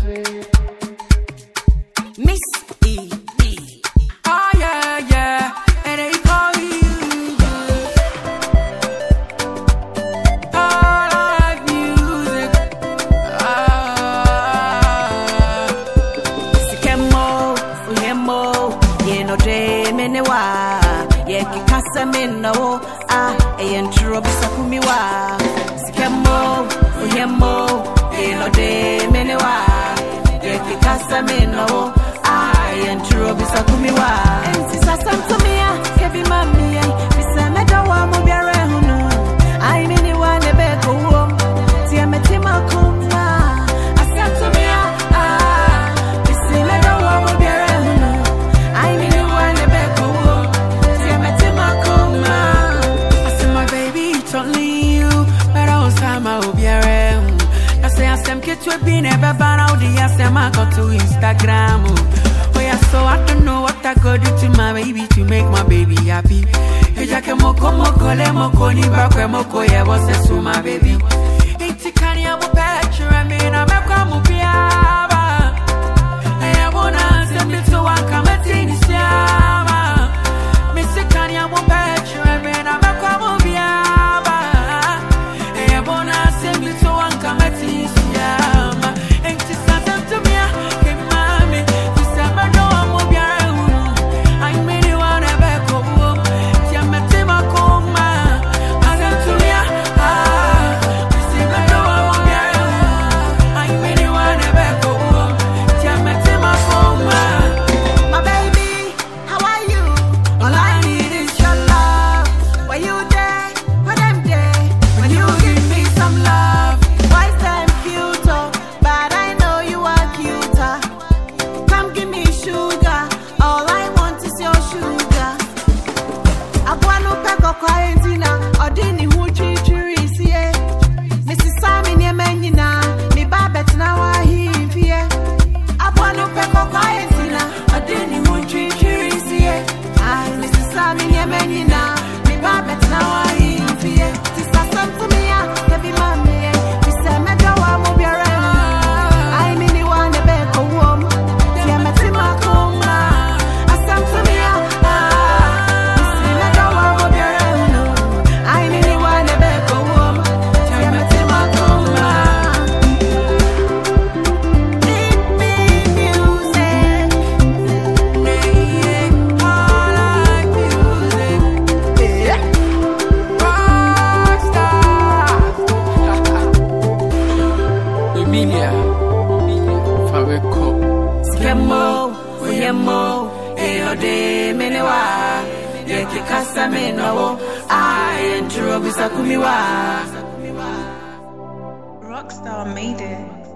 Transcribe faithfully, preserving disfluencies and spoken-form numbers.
Miss E. Oh yeah, yeah, and they call you all like music. Ah, Sikemo, Uyemo, ye no dream anyway. Ye kikasa minno, ah, ayen true bisakumi wa. Sikemo, Uyemo, ye no dream anyway. Ye kikasa minno. And true, be so to me, why? And since I sent to me, heavy mammy, we send a door, Mobiara. I mean, you want a bed go home. See, I'm a Timacuma. I sent to me, ah, we send a door, Mobiara. I mean, you want a bed go home. See, I'm a Timacuma. I said, my baby, it's only you, but I was time I will be around. I say, I said, get to a bean, ever ban out the ass, and I go to Instagram. So I don't know what I could do to my baby to make my baby happy. Eja ke moko moko le moko ni bakwe moko ye wose so my baby. Inti kani amu picture me na me kwa mu biaba. E wona se me to wan kamati ni siama. Me se kani amu picture me na me kwa mu biaba. E wona se me to wan kamati ni siama. Inti sasa to me ke mami. Sikemo, Uyemo, Eode, Menewa, Yeki Kasa Meno, I and True Bisakumiwa. Rockstar made it.